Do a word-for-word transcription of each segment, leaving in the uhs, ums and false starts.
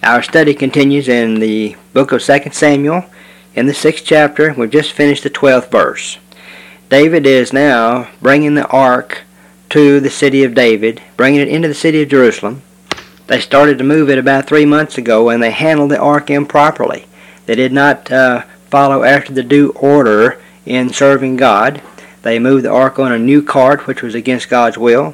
Our study continues in the book of Second Samuel in the sixth chapter. We've just finished the twelfth verse. David is now bringing the ark to the city of David, bringing it into the city of Jerusalem. They started to move it about three months ago, and they handled the ark improperly. They did not uh, follow after the due order in serving God. They moved the ark on a new cart, which was against God's will,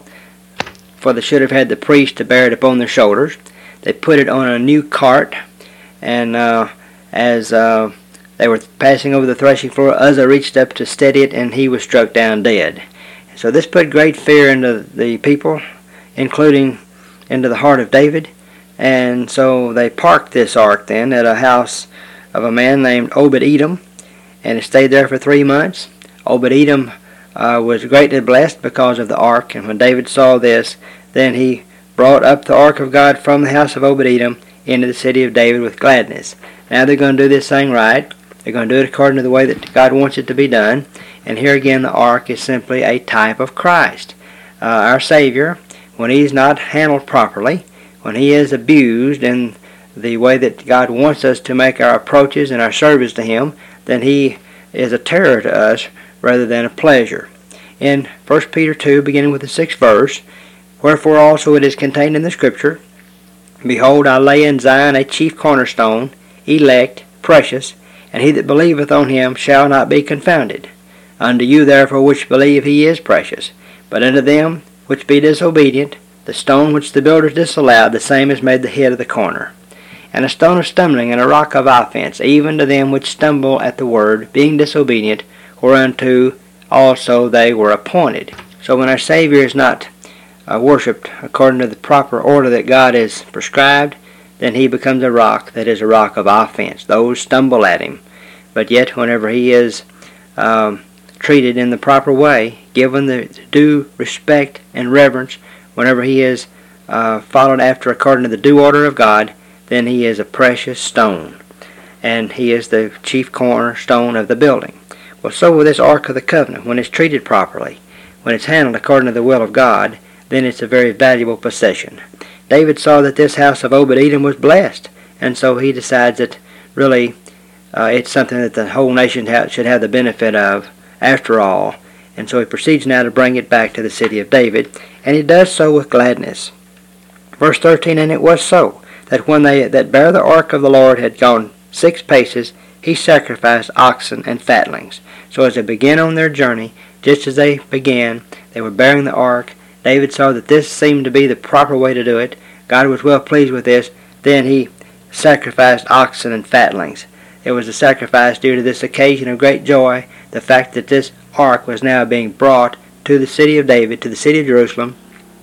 for they should have had the priest to bear it upon their shoulders. They put it on a new cart, and uh, as uh, they were passing over the threshing floor, Uzzah reached up to steady it, and he was struck down dead. So this put great fear into the people, including into the heart of David. And so they parked this ark then at a house of a man named Obed-Edom, and it stayed there for three months. Obed-Edom uh, was greatly blessed because of the ark, and when David saw this, then he brought up the ark of God from the house of Obed-Edom into the city of David with gladness. Now they're going to do this thing right. They're going to do it according to the way that God wants it to be done. And here again, the ark is simply a type of Christ. Uh, our Savior, when He's not handled properly, when He is abused in the way that God wants us to make our approaches and our service to Him, then He is a terror to us rather than a pleasure. In First Peter two, beginning with the sixth verse, wherefore also it is contained in the Scripture, behold, I lay in Zion a chief cornerstone, elect, precious, and he that believeth on him shall not be confounded. Unto you therefore which believe he is precious. But unto them which be disobedient, the stone which the builders disallowed, the same is made the head of the corner. And a stone of stumbling and a rock of offense, even to them which stumble at the word, being disobedient, whereunto also they were appointed. So when our Savior is not uh, worshipped according to the proper order that God has prescribed, then he becomes a rock that is a rock of offense. Those stumble at him. But yet whenever he is um, treated in the proper way, given the due respect and reverence, whenever he is uh, followed after according to the due order of God, then he is a precious stone, and he is the chief cornerstone of the building. Well, so with this Ark of the Covenant, when it's treated properly, when it's handled according to the will of God, then it's a very valuable possession. David saw that this house of Obed-Edom was blessed, and so he decides that really uh, it's something that the whole nation ha- should have the benefit of after all, and so he proceeds now to bring it back to the city of David, and he does so with gladness. Verse thirteen, and it was so, that when they that bare the ark of the Lord had gone six paces, he sacrificed oxen and fatlings. So as they began on their journey, just as they began, they were bearing the ark. David saw that this seemed to be the proper way to do it. God was well pleased with this. Then he sacrificed oxen and fatlings. It was a sacrifice due to this occasion of great joy, the fact that this ark was now being brought to the city of David, to the city of Jerusalem,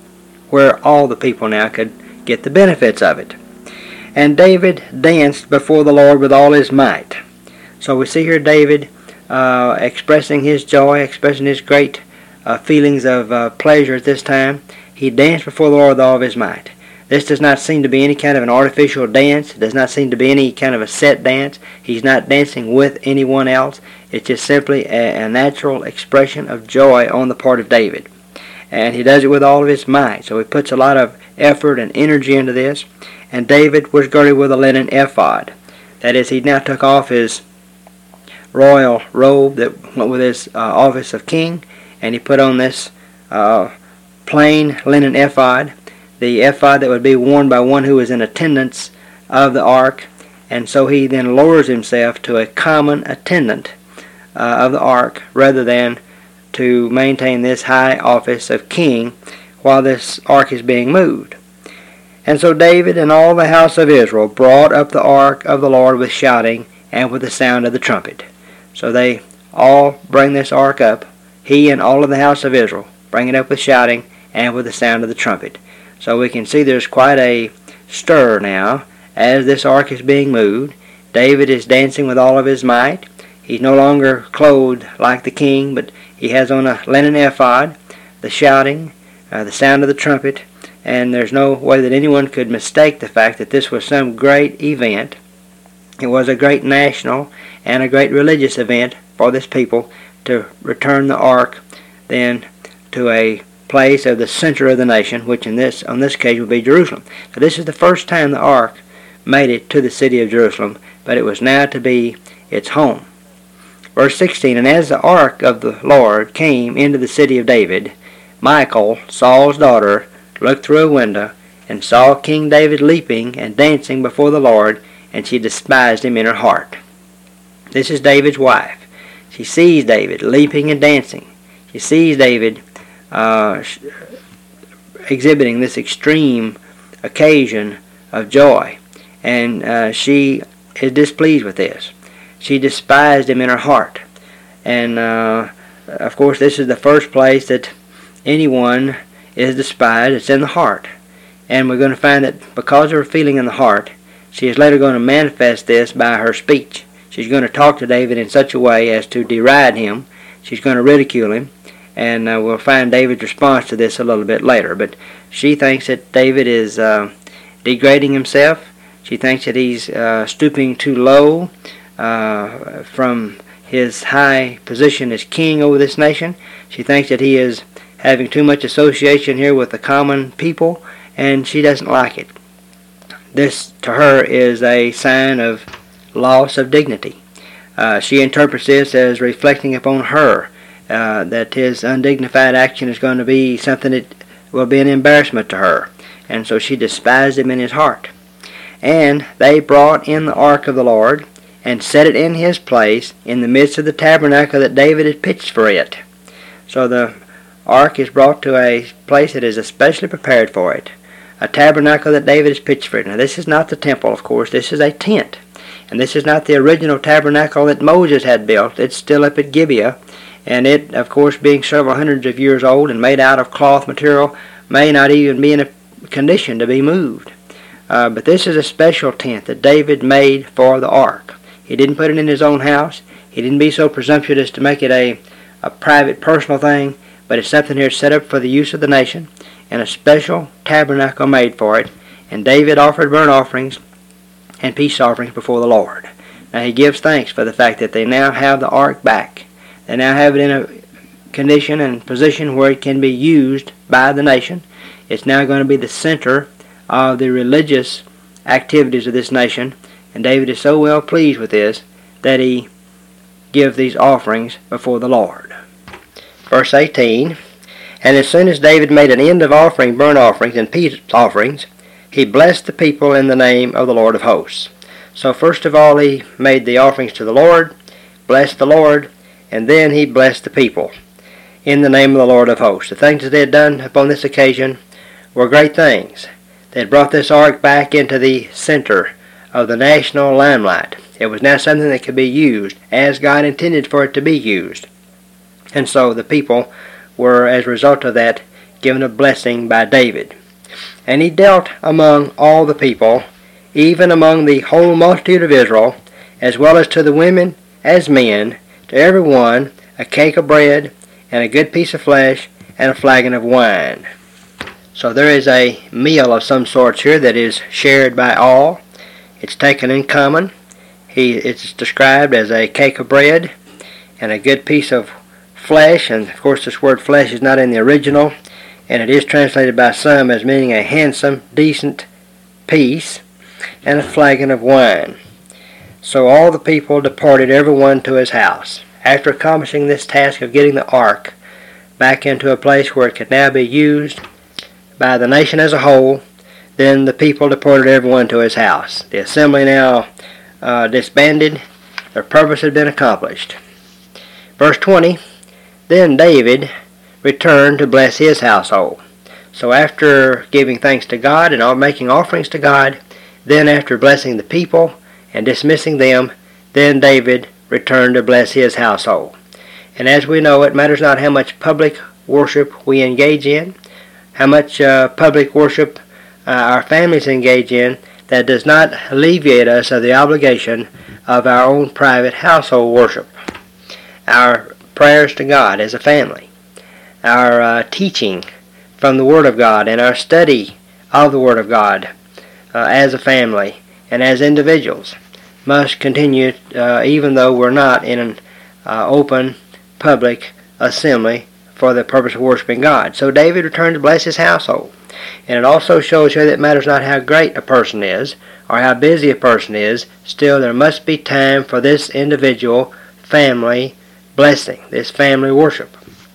where all the people now could get the benefits of it. And David danced before the Lord with all his might. So we see here David uh, expressing his joy, expressing his great uh, feelings of uh, pleasure at this time. He danced before the Lord with all of his might. This does not seem to be any kind of an artificial dance. It does not seem to be any kind of a set dance. He's not dancing with anyone else. It's just simply a, a natural expression of joy on the part of David. And he does it with all of his might. So he puts a lot of effort and energy into this. And David was girded with a linen ephod. That is, he now took off his royal robe that went with his uh, office of king, and he put on this uh, plain linen ephod, the ephod that would be worn by one who was in attendance of the ark. And so he then lowers himself to a common attendant uh, of the ark, rather than to maintain this high office of king while this ark is being moved. And so David and all the house of Israel brought up the ark of the Lord with shouting and with the sound of the trumpet. So they all bring this ark up, he and all of the house of Israel bring it up with shouting and with the sound of the trumpet. So we can see there's quite a stir now as this ark is being moved. David is dancing with all of his might. He's no longer clothed like the king, but he has on a linen ephod, the shouting, uh, the sound of the trumpet, and there's no way that anyone could mistake the fact that this was some great event. It was a great national and a great religious event for this people to return the ark then to a place of the center of the nation, which in this on this case would be Jerusalem. So this is the first time the ark made it to the city of Jerusalem, but it was now to be its home. Verse sixteen, and as the ark of the Lord came into the city of David, Michal, Saul's daughter, looked through a window, and saw King David leaping and dancing before the Lord, and she despised him in her heart. This is David's wife. She sees David leaping and dancing. She sees David uh, exhibiting this extreme occasion of joy, and uh, she is displeased with this. She despised him in her heart. And uh, of course, this is the first place that anyone is despised. It's in the heart. And we're going to find that because of her feeling in the heart, she is later going to manifest this by her speech. She's going to talk to David in such a way as to deride him. She's going to ridicule him. And uh, we'll find David's response to this a little bit later. But she thinks that David is uh, degrading himself. She thinks that he's uh, stooping too low uh, from his high position as king over this nation. She thinks that he is having too much association here with the common people, and she doesn't like it. This, to her, is a sign of loss of dignity. Uh, she interprets this as reflecting upon her, uh, that his undignified action is going to be something that will be an embarrassment to her. And so she despised him in his heart. And they brought in the ark of the Lord, and set it in his place in the midst of the tabernacle that David had pitched for it. So the ark is brought to a place that is especially prepared for it, a tabernacle that David has pitched for it. Now this is not the temple, of course. This is a tent. And this is not the original tabernacle that Moses had built. It's still up at Gibeah. And it, of course, being several hundreds of years old and made out of cloth material, may not even be in a condition to be moved. Uh, but this is a special tent that David made for the ark. He didn't put it in his own house. He didn't be so presumptuous to make it a, a private, personal thing, but it's something here set up for the use of the nation, and a special tabernacle made for it. And David offered burnt offerings and peace offerings before the Lord. Now he gives thanks for the fact that they now have the ark back. They now have it in a condition and position where it can be used by the nation. It's now going to be the center of the religious activities of this nation. And David is so well pleased with this that he gives these offerings before the Lord. Verse eighteen, and as soon as David made an end of offering burnt offerings and peace offerings, he blessed the people in the name of the Lord of hosts. So first of all he made the offerings to the Lord, blessed the Lord, and then he blessed the people in the name of the Lord of hosts. The things that they had done upon this occasion were great things. They had brought this ark back into the center of the national limelight. It was now something that could be used as God intended for it to be used. And so the people were, as a result of that, given a blessing by David. And he dealt among all the people, even among the whole multitude of Israel, as well as to the women as men, to every one a cake of bread, and a good piece of flesh, and a flagon of wine. So there is a meal of some sorts here that is shared by all. It's taken in common. He, it's described as a cake of bread and a good piece of flesh. And of course this word flesh is not in the original. And it is translated by some as meaning a handsome, decent piece. And a flagon of wine. So all the people departed, every one to his house. After accomplishing this task of getting the ark back into a place where it could now be used by the nation as a whole, then the people deported everyone to his house. The assembly now uh, disbanded. Their purpose had been accomplished. Verse twenty, then David returned to bless his household. So after giving thanks to God and all making offerings to God, then after blessing the people and dismissing them, then David returned to bless his household. And as we know, it matters not how much public worship we engage in, how much uh, public worship Uh, our families engage in, that does not alleviate us of the obligation of our own private household worship. Our prayers to God as a family, our uh, teaching from the Word of God, and our study of the Word of God uh, as a family and as individuals must continue uh, even though we're not in an uh, open public assembly for the purpose of worshiping God. So David returned to bless his household. And it also shows here that it matters not how great a person is or how busy a person is, still there must be time for this individual family blessing, this family worship.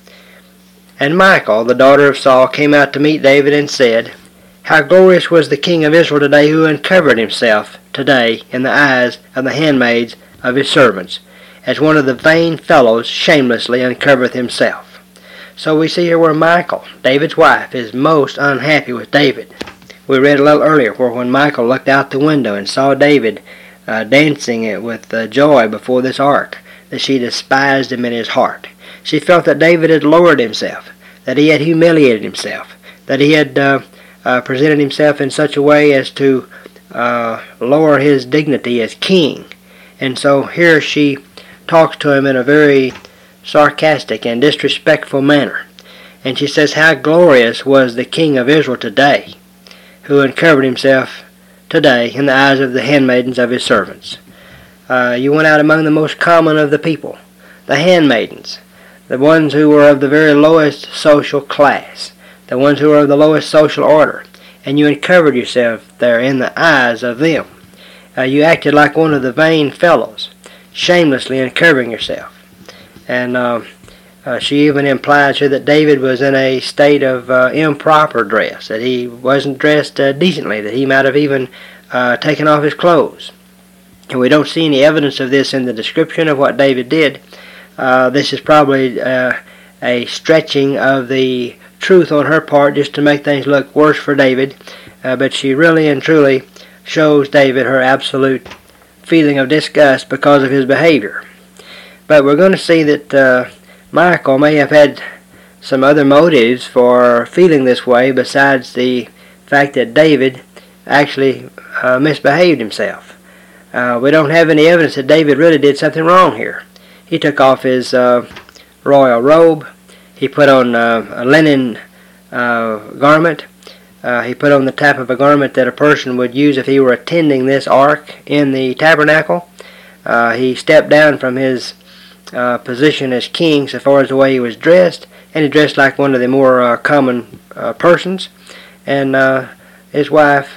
And Michal, the daughter of Saul, came out to meet David and said, How glorious was the king of Israel today, who uncovered himself today in the eyes of the handmaids of his servants, as one of the vain fellows shamelessly uncovereth himself. So we see here where Michal, David's wife, is most unhappy with David. We read a little earlier where when Michal looked out the window and saw David uh, dancing with uh, joy before this ark, that she despised him in his heart. She felt that David had lowered himself, that he had humiliated himself, that he had uh, uh, presented himself in such a way as to uh, lower his dignity as king. And so here she talks to him in a very sarcastic and disrespectful manner. And she says, How glorious was the king of Israel today, who uncovered himself today in the eyes of the handmaidens of his servants. Uh, you went out among the most common of the people, the handmaidens, the ones who were of the very lowest social class, the ones who were of the lowest social order, and you uncovered yourself there in the eyes of them. Uh, you acted like one of the vain fellows, shamelessly uncovering yourself. And uh, uh, she even implies here that David was in a state of uh, improper dress, that he wasn't dressed uh, decently, that he might have even uh, taken off his clothes. And we don't see any evidence of this in the description of what David did. Uh, this is probably uh, a stretching of the truth on her part just to make things look worse for David. Uh, but she really and truly shows David her absolute feeling of disgust because of his behavior. But we're going to see that uh, Michal may have had some other motives for feeling this way besides the fact that David actually uh, misbehaved himself. Uh, we don't have any evidence that David really did something wrong here. He took off his uh, royal robe. He put on uh, a linen uh, garment. Uh, he put on the type of a garment that a person would use if he were attending this ark in the tabernacle. Uh, he stepped down from his uh, position as king so far as the way he was dressed, and he dressed like one of the more uh, common uh, persons. And uh, his wife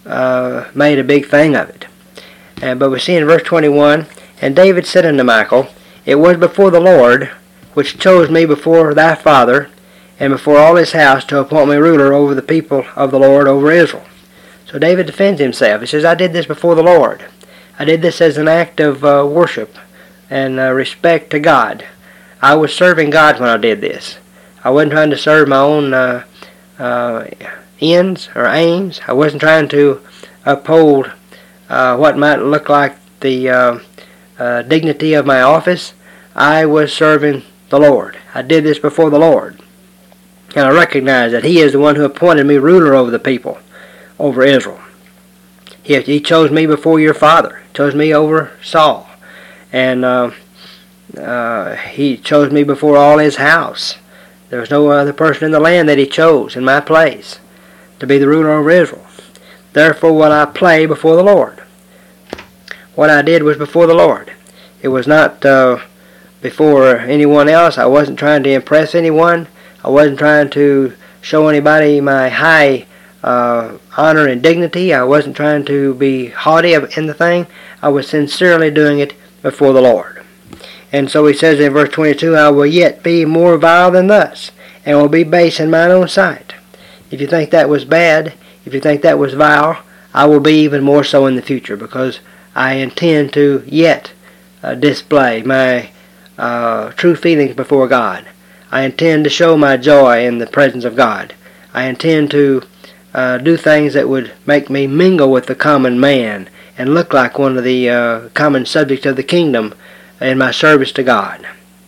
uh, made a big thing of it. Uh, but we see in verse twenty-one, And David said unto Michal, It was before the Lord, which chose me before thy father, and before all his house, to appoint me ruler over the people of the Lord, over Israel. So David defends himself. He says, I did this before the Lord. I did this as an act of uh, worship and uh, respect to God. I was serving God when I did this. I wasn't trying to serve my own uh, uh, ends or aims. I wasn't trying to uphold uh, what might look like the uh, uh, dignity of my office. I was serving the Lord. I did this before the Lord. And I recognize that He is the one who appointed me ruler over the people, over Israel. He, he chose me before your father. He chose me over Saul. And uh, uh, He chose me before all his house. There was no other person in the land that He chose in my place to be the ruler over Israel. Therefore will I play before the Lord. What I did was before the Lord. It was not uh, before anyone else. I wasn't trying to impress anyone. I wasn't trying to show anybody my high uh, honor and dignity. I wasn't trying to be haughty in the thing. I was sincerely doing it before the Lord. And so he says in verse twenty-two, I will yet be more vile than thus, and will be base in mine own sight. If you think that was bad, if you think that was vile, I will be even more so in the future, because I intend to yet uh, display my uh, true feelings before God. I intend to show my joy in the presence of God. I intend to uh, do things that would make me mingle with the common man and look like one of the uh, common subjects of the kingdom in my service to God.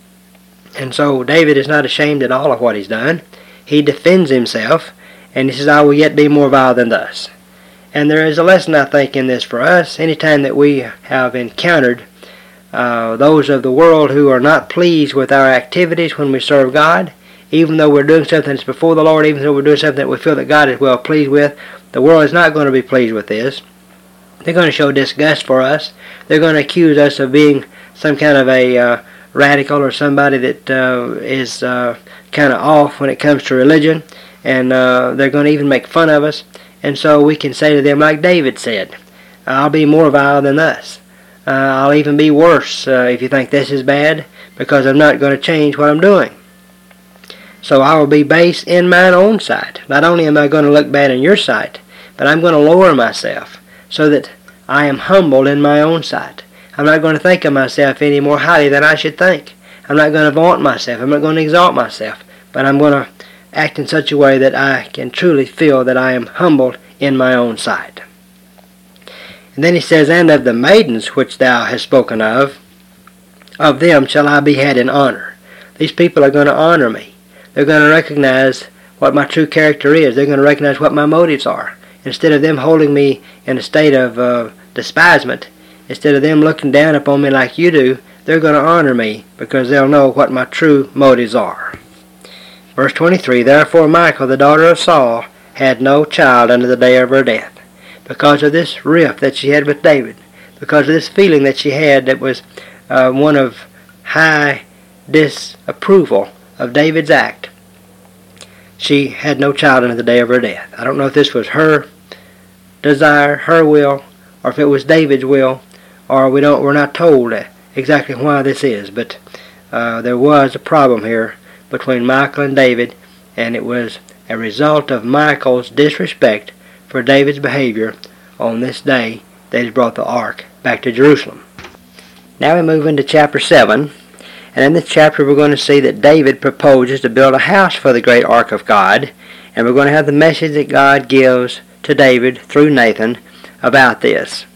And so David is not ashamed at all of what he's done. He defends himself, and he says, I will yet be more vile than thus. And there is a lesson, I think, in this for us. Anytime that we have encountered Uh, those of the world who are not pleased with our activities when we serve God, even though we're doing something that's before the Lord, even though we're doing something that we feel that God is well pleased with, the world is not going to be pleased with this. They're going to show disgust for us. They're going to accuse us of being some kind of a uh, radical or somebody that uh, is uh, kind of off when it comes to religion, and uh, they're going to even make fun of us. And so we can say to them like David said, I'll be more vile than thus. Uh, I'll even be worse uh, if you think this is bad, because I'm not going to change what I'm doing. So I will be base in mine own sight. Not only am I going to look bad in your sight, but I'm going to lower myself so that I am humble in my own sight. I'm not going to think of myself any more highly than I should think. I'm not going to vaunt myself. I'm not going to exalt myself. But I'm going to act in such a way that I can truly feel that I am humbled in my own sight. And then he says, and of the maidens which thou hast spoken of, of them shall I be had in honor. These people are going to honor me. They're going to recognize what my true character is. They're going to recognize what my motives are. Instead of them holding me in a state of uh, despisement, instead of them looking down upon me like you do, they're going to honor me because they'll know what my true motives are. Verse twenty-three, therefore Michal, the daughter of Saul, had no child unto the day of her death. Because of this rift that she had with David, because of this feeling that she had that was uh, one of high disapproval of David's act, she had no child unto the day of her death. I don't know if this was her desire, her will, or if it was David's will, or we don't, we're not told exactly why this is, but uh, there was a problem here between Michal and David, and it was a result of Michal's disrespect for David's behavior on this day that he brought the ark back to Jerusalem. Now we move into chapter seven, and in this chapter we're going to see that David proposes to build a house for the great ark of God, and we're going to have the message that God gives to David through Nathan about this.